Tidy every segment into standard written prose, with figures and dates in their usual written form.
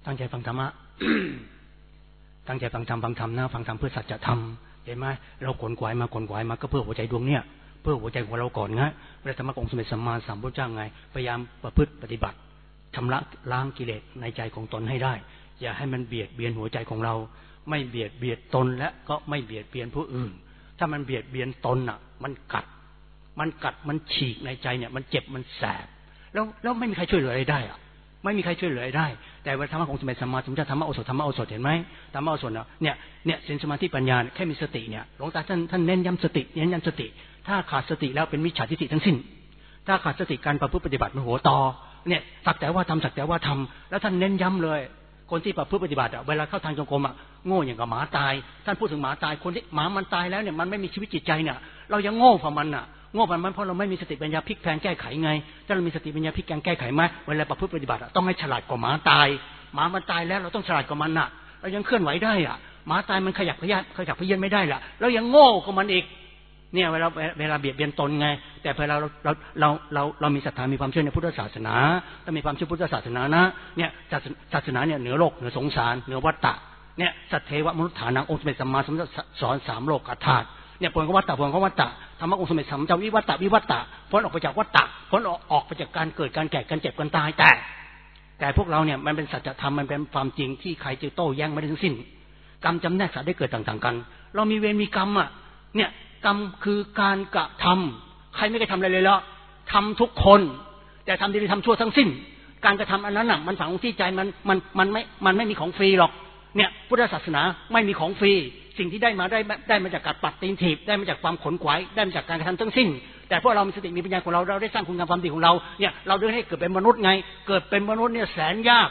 ตั้งใจฟังธรรมะ ตั้งใจฟังธรรมนะฟังธรรมเพื่อสัจธรรมเห็นไหมเราขนขวายมาก็เพื่อหัวใจดวงเนี้ยเพื่อหัวใจของเราก่อนไงพระธรรมขององค์สมเด็จสัมมาสัมพุทธเจ้าไงพยายามประพฤติปฏิบัติชำระล้างกิเลสในใจของตนให้ได้อย่าให้มันเบียดเบียนหัวใจของเราไม่เบียดเบียนตนและก็ไม่เบียดเบียนผู้อื่นถ้ามันเบียดเบียนตนอ่ะมันกัดมันฉีกในใจเนี่ยมันเจ็บมันแสบแล้วไม่มีใครช่วยเหลืออะไรได้อ่ะไม่มีใครช่วยเหลือได้แต่ว่าธรรมะของสมเด็จสัมมาสัมพุทธเจ้าธรรมะโอสถเห็นไหมธรรมะโอสถเนี่ยศีลสมาธิปัญญาแค่มีสติเนี่ยหลวงตาท่านเน้นย้ำสติถ้าขาดสติแล้วเป็นมิจฉาทิฏฐิทั้งสิ้นถ้าขาดสติการประพฤติปฏิบัติมันหัวต่อเนี่ยสักแต่ว่าทำแล้วท่านเน้นย้ำเลยคนที่ประพฤติปฏิบัติเวลาเข้าทางจงกรมโง่อย่างกับหมาตายท่านพูดถึงหมาตายคนที่หมามันตายแล้วเนี่ยมันไม่มีชีวิตจิตใจเนี่ยเรายังโง่กว่ามันโง่มันเพราะเราไม่มีสติปัญญาพลิกแพลงแก้ไขไงถ้าเรามีสติปัญญาพลิกแพลงแก้ไขไหมเวลาประพฤติปฏิบัติต้องให้ฉลาดกว่าหมาตายหมามันตายแล้วเราต้องฉลาดกว่ามันเรายังเคลื่อนไหวได้หมาตายมันขยับเขยื้อนไม่ได้เรายังโง่กว่ามันอีกเนี่ยเวลาเบียดเบียนตนไงแต่พอเรามีศรัทธามีความเชื่อในพุทธศาสนาถ้ามีความเชื่อพุทธศาสนานะเนี่ยศาสนาเนี่ยเหนือโลกเหนือสงสารเหนือวัฏฏะเนี่ยสัทเทวมนุษย์ฐานังองค์สมเด็จสัมมาสัมพุทธเจ้าสอน3โลกธาตุเนี่ยผลของวัฏฏะธรรมะองค์สมเด็จสัมมาสัมพุทธเจ้าวิวัตตะพ้นออกไปจากวัฏฏะพ้นออกไปจากการเกิดการแก่การเจ็บการตายแต่พวกเราเนี่ยมันเป็นสัจธรรมมันเป็นความจริงที่ใครจะโต้แย้งไม่ได้ทั้งสิ้นกรรมจำแนกสัตว์ได้เกิดต่างๆกันเรามีเวรมีกรรมเนี่ยกรรมคือการกระทำใครไม่เคยทำอะไรเลยทำทุกคนแต่ทำดีทำชั่วทั้งสิ้นการกระทำอันนั้นมันฝังที่ใจมันไม่มีของฟรีหรอกเนี่ยพุทธศาสนาไม่มีของฟรีสิ่งที่ได้มาจากการปัดตีนถีบได้มาจากความขนขวายได้มาจากการกระทำทั้งสิ้นแต่พวกเรามีสติมีปัญญาของเราได้สร้างคุณงามความดีของเราเนี่ยเราได้ให้เกิดเป็นมนุษย์ไงเกิดเป็นมนุษย์เนี่ยแสนยาก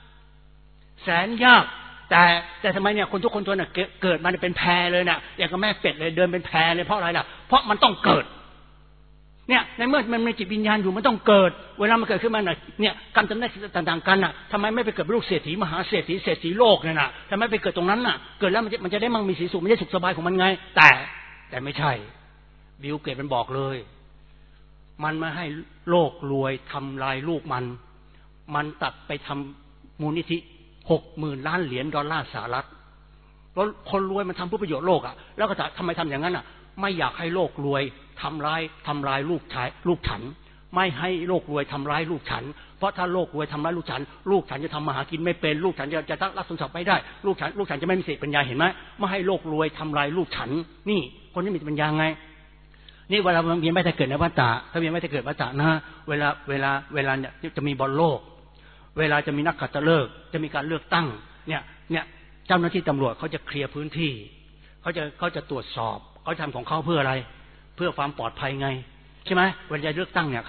แต่ทำไมเนี่ยคนทุกคนตัวน่ะเกิดมาเป็นแพรเลยน่ะอย่างกับแม่เป็ดเลยเดินเป็นแพรเลยเพราะอะไรล่ะเพราะมันต้องเกิดเนี่ยในเมื่อมันมีจิตวิญญาณอยู่มันต้องเกิดเวลามันเกิดขึ้นมาเนี่ยกรรมจำแนกต่างๆกันน่ะทำไมไม่ไปเกิดเป็นลูกเศรษฐีมหาเศรษฐีโลกเนี่ยน่ะทำไมไปเกิดตรงนั้นน่ะเกิดแล้วมันจะได้มั่งมีสีสุขมันจะสุขสบายของมันไงแต่ไม่ใช่บิลเกตมันบอกเลยมันมาให้โลกรวยทำลายลูกมันตัดไปทำมูลนิธิ60,000 ล้านเหรียญดอลลาร์สหรัฐแล้วคนรวยมันทำเพื่อประโยชน์โลกแล้วก็ทำไมทำอย่างนั้นไม่อยากให้โลกรวยทำร้ายลูกฉันไม่ให้โลกรวยทำร้ายลูกฉันเพราะถ้าโลกรวยทำร้ายลูกฉันจะทำมาหากินไม่เป็นลูกฉันจะรับสมศักดิ์ไม่ได้ลูกฉันจะไม่มีสติปัญญาเห็นไหมไม่ให้โลกรวยทำร้ายลูกฉันนี่คนที่มีปัญญาไงนี่เวลาเวียนไม่ได้เกิดในวัฏฏะถ้าเวียนไม่ได้เกิดวัฏฏะนะเวลาเนี่ยจะมีบอลโลกเวลาจะมีนักขัตฤกษ์จะมีการเลือกตั้งเนี่ยเจ้าหน้าที่ตำรวจเขาจะเคลียร์พื้นที่เขาจะตรวจสอบเขาทำของเขาเพื่ออะไรเพื่อความปลอดภัยไงใช่ไหมเวลาเลือกตั้งเนี่ย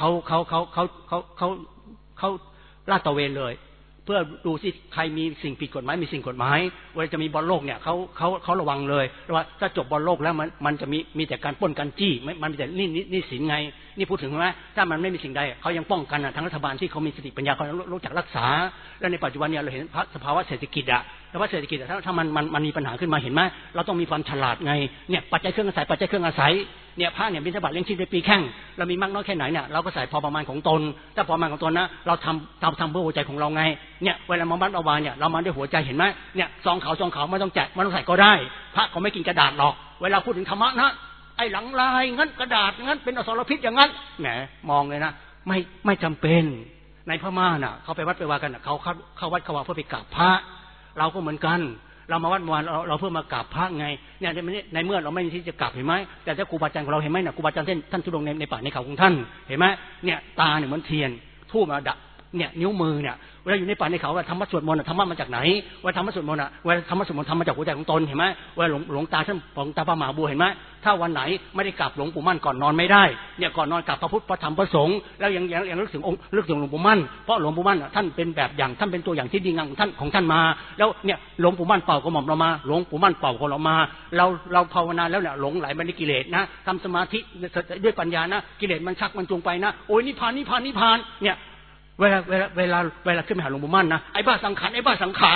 เขาลาดตระเวนเลยเพื่อดูสิใครมีสิ่งผิดกฎหมายมีสิ่งกฎหมายเวลาจะมีบอลโลกเนี่ยเขาระวังเลยว่าถ้าจบบอลโลกแล้วมันจะมีแต่การปล้นการจี้มันมีแต่นี่สินไงนี่พูดถึงไหมถ้ามันไม่มีสิ่งใดเขายังป้องกันทั้งรัฐบาลที่เขามีสติปัญญาเขารู้จักรักษาแล้วในปัจจุบันเนี่ยเราเห็นสภาวะเศรษฐกิจแต่ว่าเศรษฐกิจถ้ามันมีปัญหาขึ้นมาเห็นไหมเราต้องมีความฉลาดไงเนี่ยปัจจัยเครื่องอาศัยเนี่ยผ้าเนี่ยบิณฑบาตเลี้ยงชีพในปีแข่งเรามีมากน้อยแค่ไหนเนี่ยเราก็ใส่พอประมาณของตนถ้าพอประมาณของตนนะเราทำเพื่อหัวใจของเราไงเนี่ยเวลามาบัดเอาวาเนี่ยเรามาด้วยหัวใจเห็นไหมเนี่ยซองขาวไม่ต้องแจกไม่ต้องใส่ก็ได้พระเขาไม่กินกระดาษหรอกเวลาพูดถึงธรรมะนะไอ้หลังลายงั้นกระดาษงั้นเป็นอสรพิษอย่างนั้นแหมมองเลยนะไม่จำเป็นในพม่าน่ะเขาไปวัดไปวากันเขาเข้าวัดเข้าวาเพื่อไปกราบพระเราก็เหมือนกันเรามาวัดวานเราเพื่อมากราบพระไงเนี่ยในเมื่อเราไม่มีที่จะกราบเห็นไหมแต่ถ้าครูบาอาจารย์ของเราเห็นไหมเนี่ยครูบาอาจารย์ท่านทุดงในป่าในเขาของท่านเห็นไหมเนี่ยตาเนี่ยเหมือนเทียนทูบมาดับเนี่ยนิ้วมือเนี่ยเวลาอยู่ในป่าในเขาธรรมะสวดมนต์ธรรมะมาจากไหนเวลาธรรมะสวดมนต์เวลาธรรมะสวดมนต์ทำมาจากหัวใจของตนเห็นไหมเวลาหลวงตาท่านของตาพระมหาบัวเห็นไหมถ้าวันไหนไม่ได้กราบหลวงปู่มั่นก่อนนอนไม่ได้เนี่ยก่อนนอนกราบพระพุทธพระธรรมพระสงฆ์แล้วยังนึกถึงองค์นึกถึงหลวงปู่มั่นเพราะหลวงปู่มั่นท่านเป็นแบบอย่างท่านเป็นตัวอย่างที่ดีงามของท่านมาแล้วเนี่ยหลวงปู่มั่นเป่ากระหม่อมเรามาหลวงปู่มั่นเป่ากระหม่อมเรามาเราภาวนาแล้วเนี่ยหลงไหลไปในกิเลสนะทำสมาธิด้วยปัญญานะกิเลสมันชักมันจูงไปนะโอ้ยนิพพานเนี่ยเวลาขึ้นไปหาหลวงปู่มั่นนะไอ้บ้าสังขารไอ้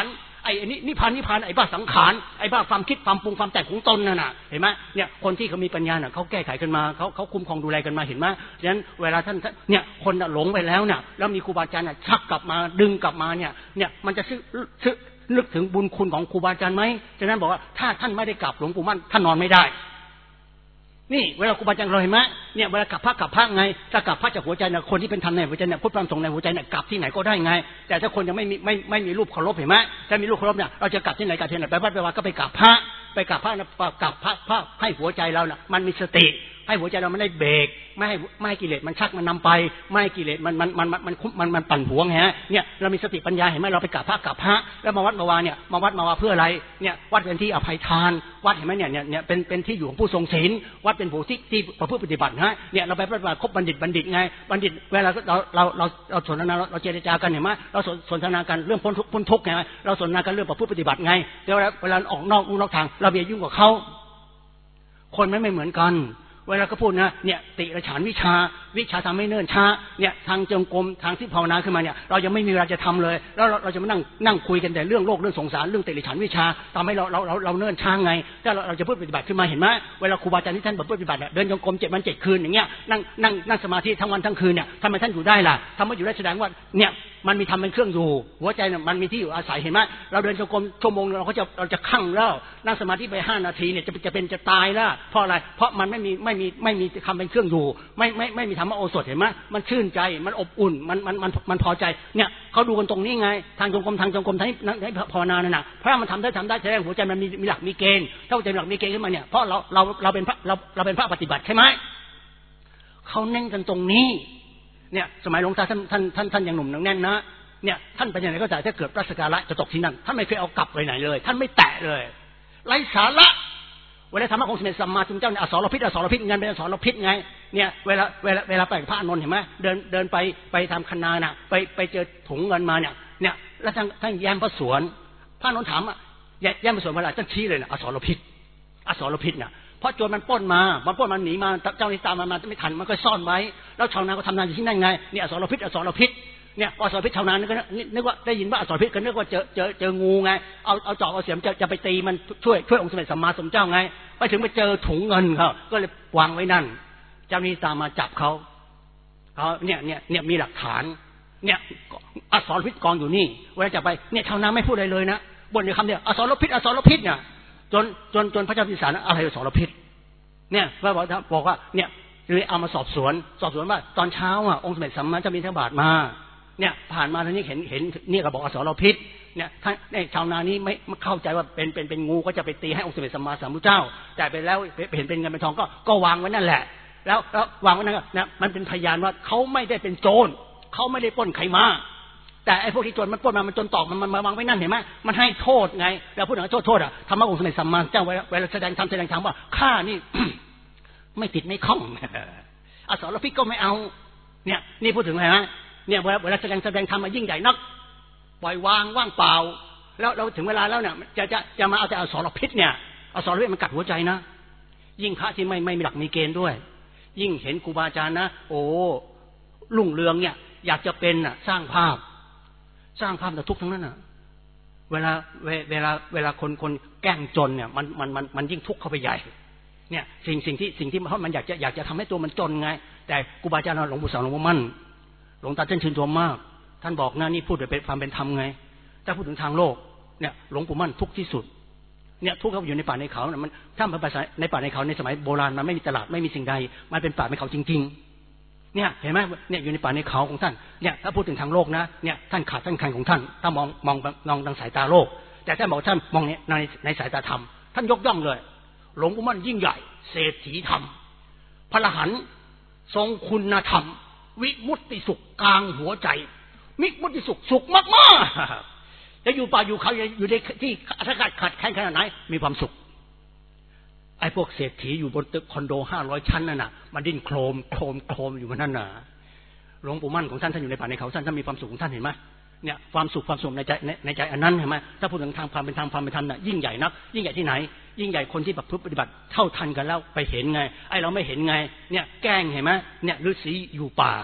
นี้นิพพานไอ้บ้าสังขารไอ้บ้าความคิดความปรุงความแต่งของตนน่ะเห็นไหมเนี่ยคนที่เขามีปัญญาน่ะเขาแก้ไขกันมาเขาคุ้มครองดูแลกันมาเห็นไหมฉะนั้นเวลาท่านเนี่ยคนหลงไปแล้วเนี่ยแล้วมีครูบาอาจารย์ชักกลับมาดึงกลับมาเนี่ยมันจะนึกถึงบุญคุณของครูบาอาจารย์ไหมฉะนั้นบอกว่าถ้าท่านไม่ได้กลับหลวงปู่มั่นท่านนอนไม่ได้นี่เวลาครูบาอาจารย์เราเห็นไหมเนี่ยเวลากลับพระไงถ้ากลับพระจากหัวใจเนี่ยคนที่เป็นธรรมในหัวใจเนี่ยพุทธธรรมสงฆ์ในหัวใจเนี่ยกลับที่ไหนก็ได้ไงแต่ถ้าคนยังไม่มีรูปเคารพเห็นไหมถ้ามีรูปเคารพเนี่ยเราจะกลับที่ไหนไปวัดไปวาก็ไปกราบพระนะกราบพระให้หัวใจเราเนี่ยมันมีสติให้หัวใจเรามันได้เบรกไม่ให้กิเลสมันชักมันนำไปไม่ให้กิเลสมันปั่นหัวไงเนี่ยเรามีสติปัญญาเห็นไหมเราไปกราบพระแล้วมาวัดมาวาเนี่ยมาวัดมาวาเพื่ออะไรเนี่ยวัดเป็นที่อภัยทานวัดเห็นไหมเนี่ยเป็นที่อยู่ของผู้ทรงศีลวัดเป็นผู้ที่ประพฤติปฏิบัตินะเนี่ยเราไปปฏิบัติคบบัณฑิตไงบัณฑิตเวลาเราสนทนาเราเจรจากันเห็นไหมเราสนทนากันเรื่องพ้นทุกข์ไงเราสนทนากันเรื่องประพฤติปฏิบัติไงแต่เวลาออกนอกทางเราอย่ายุ่งกับเขาคนไม่เหมือนกันเวลาก็พูดนะเนี่ยติระฉานวิชาทำให้เนิ่นช้าเนี่ยทางจงกรมทางที่ภาวนาขึ้นมาเนี่ยเรายังไม่มีเวลาจะทำเลยแล้วเราจะมานั่งคุยกันแต่เรื่องโลกเรื่องสงสารเรื่องติระฉานวิชาทำให้เราเนิ่นช้าไงถ้าเราจะพูดปฏิบัติขึ้นมาเห็นไหมเวลาครูบาอาจารย์ที่ท่านปฏิบัติเดินจงกรม7 วัน 7 คืนอย่างเงี้ยนั่งสมาธิทั้งวันทั้งคืนเนี่ยทำไมท่านอยู่ได้ล่ะทำไมอยู่ได้แสดงว่าเนี่ยมันมีทำเป็นเครื่องอยู่หัวใจเนี่ยมันมีที่อยู่อาศัยเห็นไหมเราเดินจงกรมชั่วโมงเราจะคั่งแล้วนั่งสมาธิไป5 นาทีเนี่ยจะตายแล้วเพราะอะไรเพราะมันไม่มีทำเป็นเครื่องอยู่ไม่มีธรรมโอสถเห็นไหมมันชื่นใจมันอบอุ่นมันพอใจเนี่ยเขาดูกันตรงนี้ไงทางจงกรมให้ภาวนานั่นน่ะเพราะมันทำได้แสดงหัวใจมันมีหลักมีเกณฑ์ถ้าหัวใจหลักมีเกณฑ์ขึ้นมาเนี่ยเพราะเราเป็นพระปฏิบัติใช่ไหมเขาเน้นกันตรงนี้เนี่ยสมัยหลวงตาท่านยังหนุ่มแน่นนะเนี่ยท่านไปยังไงก็แต่ถ้าเกิดพระสการะจะตกที่นั่นท่านไม่เคยเอากลับไปไหนเลยท่านไม่แตะเลยไร้สาระเวลาธรรมะของสมเด็จสัมมาสัมพุทธเจ้าเนี่ยอสรพิษเงินเป็นอสรพิษไงเนี่ยเวลาไปพระอานนท์เห็นไหมเดินไปทำคณาน่ะไปเจอถุงเงินมาเนี่ยแล้วท่านแย้มพระสวนพระอานนท์ถามอ่ะแย้มพระสวนเวลาท่านชี้เลยนะอสรพิษเนี่ยเพราะโจรมันปล้นมันหนีมาเจ้าหนี้ตามมาไม่ทันมันก็ซ่อนไว้แล้วชาวนาก็ทำนาอยู่ที่นั่นไงเนี่ยอสรพิษเนี่ยอสรพิษชาวนานึกว่าได้ยินว่าอสรพิษก็นึกว่าเจองูไงเอาจอบเอาเสียมจะไปตีมันช่วยองค์สมเด็จสัมมาสัมพุทธเจ้าไงไปถึงไปเจอถุงเงินเขาก็เลยวางไว้นั่นเจ้าหนี้ตามมาจับเขาเนี่ยมีหลักฐานเนี่ยอสรพิษกองอยู่นี่เวลาจะไปเนี่ยชาวนาไม่พูดอะไรเลยนะบ่นในคำเดียวอสรพิษเนี่ยจนพระเจ้าพิสารอะไรอสรพิษเนี่ยพระบอกว่าเนี่ยเลยเอามาสอบสวนว่าตอนเช้าองค์สมเด็จสัมมาสัมพุทธเจ้าบิณฑบาตมาเนี่ยผ่านมาทางนี้เห็นเนี่ยก็บอกอสรพิษเนี่ยท่านชาวนานี้ไม่เข้าใจว่าเป็นงูก็จะไปตีให้องค์สมเด็จสัมมาสัมพุทธเจ้าแต่ไปแล้วเห็นเป็นเงินเป็นทองก็วางไว้นั่นแหละแล้ววางไว้นั่นนะมันเป็นพยานว่าเขาไม่ได้เป็นโจรเขาไม่ได้ปล้นใครมาแต่ไอ้พวกที่โจรมันปล้นมามันจนตอกมันวางไว้นั่นเห็นไหมมันให้โทษไงแล้วพูดถึงโทษธรรมะองค์สมเด็จสัมมาสัมพุทธเจ้าเวลาแสดงธรรมว่าข้านี่ ไม่ติดไม่คล้องอสรพิษก็ไม่เอาเนี่ยนี่พูดถึงอะไรนะเนี่ยเวลาแสดงธรรมมายิ่งใหญ่นักปล่อยวางว่างเปล่าแล้วถึงเวลาแล้วเนี่ยจะมาเอาแต่อสรพิษเนี่ยอสรพิษมันกัดหัวใจนะยิ่งพระที่ไม่มีหลักมีเกณฑ์ด้วยยิ่งเห็นครูบาอาจารย์นะโอ้รุ่งเรืองเนี่ยอยากจะเป็นสร้างภาพแต่ทุกข์ทั้งนั้นน่ะเวลาคนแกล้งจนเนี่ยมันยิ่งทุกข์เข้าไปใหญ่เนี่ยสิ่งที่มันอยากจะทำให้ตัวมันจนไงแต่ครูบาอาจารย์หลวงปู่สาวหลวงปู่มั่นหลวงตาท่านชื่นชมมากท่านบอกนะนี่พูดโดยเป็นความเป็นธรรมไงถ้าพูดถึงทางโลกเนี่ยหลวงปู่มั่นทุกข์ที่สุดเนี่ยทุกข์เขาอยู่ในป่าในเขามันถ้ามันภาษาในป่าในเขาในสมัยโบราณมันไม่มีตลาดไม่มีสิ่งใดมันเป็นป่าในเขาจริงๆเนี่ยเห็นไหมเนี่ยอยู่ในป่าในเขาของท่านเนี่ยถ้าพูดถึงทางโลกนะเนี่ยท่านขาดท่านแข็งของท่านถ้ามองทางสายตาโลกแต่ถ้าบอกท่านมองในสายตาธรรมท่านยกย่องเลยหลวงปู่มั่นยิ่งใหญ่เศรษฐีธรรมพระอรหันต์ทรงคุณธรรมวิมุตติสุขกลางหัวใจมิมุตติสุขมากๆจะอยู่ป่าอยู่เขาอยู่ในที่อากาศขัดแข็งขนาดไหนมีความสุขไอ้พวกเศรษฐีอยู่บนตึกคอนโด500 ชั้นนั่นน่ะมันดิ้นโครมอยู่มันนั่นน่ะหลวงปู่มั่นของท่านอยู่ในป่าในเขาท่านมีความสุขของท่านเห็นไหมเนี่ยความสุขในใจอันนั้นเห็นไหมถ้าพูดถึงทางความเป็นธรรมน่ะยิ่งใหญ่นักยิ่งใหญ่ที่ไหนยิ่งใหญ่คนที่แบบปฏิบัติเท่าทันกันแล้วไปเห็นไงไอ้เราไม่เห็นไงเนี่ยแกล้งเห็นไหมเนี่ยฤาษีอยู่ป่า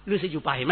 ฤาษีอยู่ป่าเห็นไหม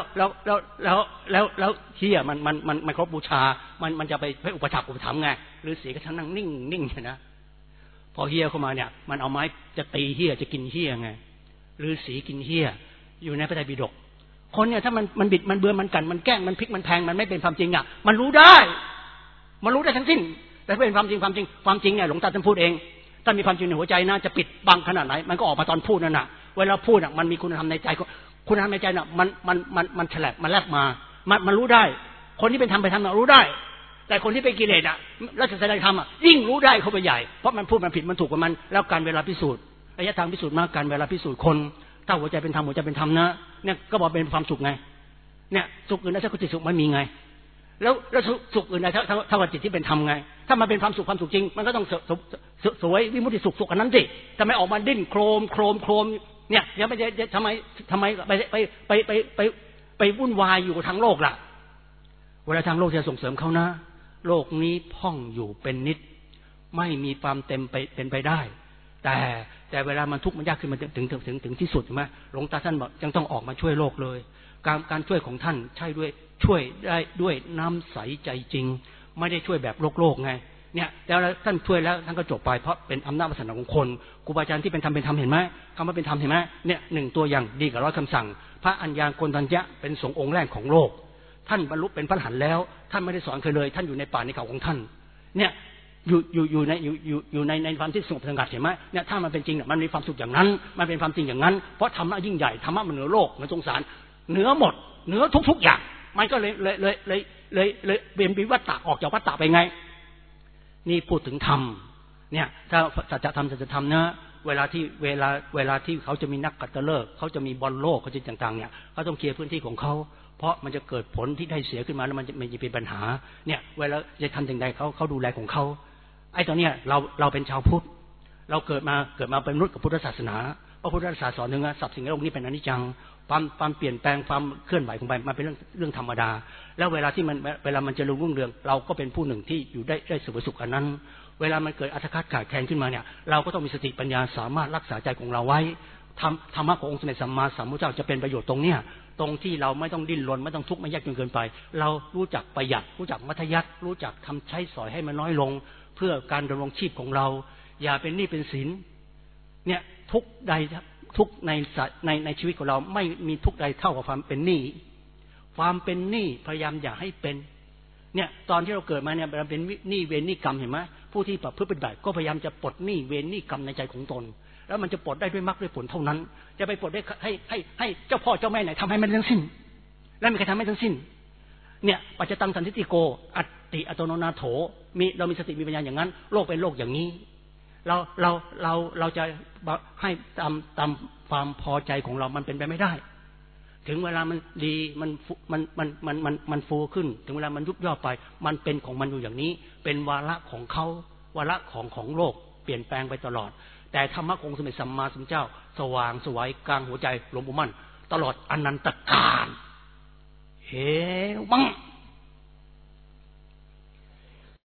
แล้วเฮียมันครบบูชามันจะไปอุปถัมภ์ไงฤาษีก็ทั้งนั่งนิ่งนะพอเฮียเข้ามาเนี่ยมันเอาไม้จะตีเฮียจะกินเฮียไงฤาษีกินเฮียอยู่ในพระไตรปิฎกคนเนี่ยถ้ามันบิดมันเบือนมันกั่นมันแกล้งมันพลิกมันแพงมันไม่เป็นความจริงอ่ะมันรู้ได้ทั้งสิ้นแต่เป็นความจริงเนี่ยหลวงตาท่านพูดเองถ้ามีความจริงในหัวใจนะจะปิดบังขนาดไหนมันก็ออกมาตอนพูดนั่นน่ะเวลาพูดอ่ะมันมีคุณธรรมในใจคุณธรรมในใจน่ะมันฉลาดมันแลบมามันรู้ได้คนที่เป็นธรรมไปทำรู้ได้แต่คนที่เป็นกิเลสอ่ะแล้วจะแสดงธรรมอ่ะยิ่งรู้ได้เข้าไปใหญ่เพราะมันพูดมันผิดมันถูกกับมันแล้วการเวลาพิสูจน์ระยะทางพิสูจน์มากการเวลาพิสูจน์คนถ้าหัวใจเป็นธรรมนะเนี่ยก็บอกเป็นความสุขไงเนี่ยสุขอื่นถ้าจิตสุขไม่มีไงแล้วสุขอื่นเท่ากับจิตที่เป็นธรรมไงถ้ามันเป็นความสุขจริงมันก็ต้องสวยวิมุตติสุขอันนั้นสิทำไมออกมาดิ้นโครมเนี่ยยังไม่ได้ทำไมไปวุ่นวายอยู่ทางโลกล่ะเวลาทางโลกจะส่งเสริมเขานะโลกนี้พ่องอยู่เป็นนิดไม่มีความเป็นไปได้แต่เวลามันทุกข์มันยากขึ้นมันถึงที่สุดใช่ไหมหลวงตาท่านบอกยังต้องออกมาช่วยโลกเลยการช่วยของท่านใช่ด้วยช่วยได้ด้วยน้ำใสใจจริงไม่ได้ช่วยแบบโลกไงเนี่ยแล้วท่านช่วยแล้วท่านก็จบไปเพราะเป็นอำนาจวาสนาของคนครูบาอาจารย์ที่เป็นธรรมเห็นไหมคำว่าเป็นธรรมเห็นไหมเนี่ยหนึ่งตัวอย่างดีกับ100คำสั่งพระอัญญาโกณทัญญะเป็นสงฆ์องค์แรกของโลกท่านบรรลุเป็นพระอรหันต์แล้วท่านไม่ได้สอนเคยเลยท่านอยู่ในป่าในเขาของท่านเนี่ยอยู่ในความที่สงบสงัดเห็นไหมเนี่ยถ้ามันเป็นจริงเนี่ยมันมีความสุขอย่างนั้นมันเป็นความจริงอย่างนั้นเพราะธรรมะยิ่งใหญ่ธรรมะมันเหนือโลกเหนือสงสารเหนือหมดเหนือทุกอย่างมันก็เลยเป็นวิวัตตะออกจากวัตตะไปไงนี่พูดถึงธรรมเนี่ยถ้าสัจธรรมนะเวลาที่เขาจะมีนักกัตฤกษ์เขาจะมีบอลโลกเขาจะต่างๆเนี่ยเขาต้องเคลียร์พื้นที่ของเขาเพราะมันจะเกิดผลที่ได้เสียขึ้นมาแล้วมันจะเป็นปัญหาเนี่ยเวลาจะทำอย่างใดเขาดูแลของเขาไอ้ตอนเนี้ยเราเป็นชาวพุทธเราเกิดมาเป็นมนุษย์กับพุทธศาสนาเพราะพุทธศาสนาสอนหนึ่งสับสิ่งในโลกนี้เป็นอนิจจังความเปลี่ยนแปลงความเคลื่อนไหวของมันเป็นเรื่องธรรมดาแล้วเวลามันจะรุ่งเรืองเราก็เป็นผู้หนึ่งที่อยู่ได้สุขอันนั้นเวลามันเกิดอัตคัดขาดแคลนขึ้นมาเนี่ยเราก็ต้องมีสติปัญญาสามารถรักษาใจของเราไว้ธรรมะขององค์สมเด็จสัมมาสัมพุทธเจ้าจะเป็นประโยชน์ตรงเนี้ยตรงที่เราไม่ต้องดิ้นรนไม่ต้องทุกข์ไม่ยากจนเกินไปเรารู้จักประหยัดรู้จักมัธยัสถ์รู้จักทำใช้สอยให้มันน้อยลงเพื่อการดำรงชีพของเราอย่าเป็นหนี้เป็นสินเนี่ยทุกในชีวิตของเราไม่มีทุกใดเท่ากับความเป็นหนี้พยายามอย่าให้เป็นเนี่ยตอนที่เราเกิดมาเนี่ยเราเป็นหนี้เวรหนี้กรรมเห็นไหมผู้ที่ประพฤติปฏิบัติก็พยายามจะปลดหนี้เวรหนี้กรรมในใจของตนแล้วมันจะปลดได้ด้วยมรรคด้วยผลเท่านั้นจะไปปลดได้ให้เจ้าพ่อเจ้าแม่ไหนทำให้มันทั้งสิ้นแล้วมีใครทำให้ทั้งสิ้นเนี่ยปัจจตังสันทิฏฐิโกอัตติอัตโนนาโถเรามีสติมีปัญญาอย่างนั้นโลกเป็นโลกอย่างนี้เราจะให้ตามความพอใจของเรามันเป็นไปไม่ได้ถึงเวลามันดีมันฟูขึ้นถึงเวลามันยุบย่อไปมันเป็นของมันอยู่อย่างนี้เป็นวาระของเขาวาระของโลกเปลี่ยนแปลงไปตลอดแต่ธรรมะองค์สมเด็จสัมมาสัมพุทธเจ้าสว่างสวยกลางหัวใจหลวงปู่มั่นตลอดอนันตกาลเฮ้มั่ง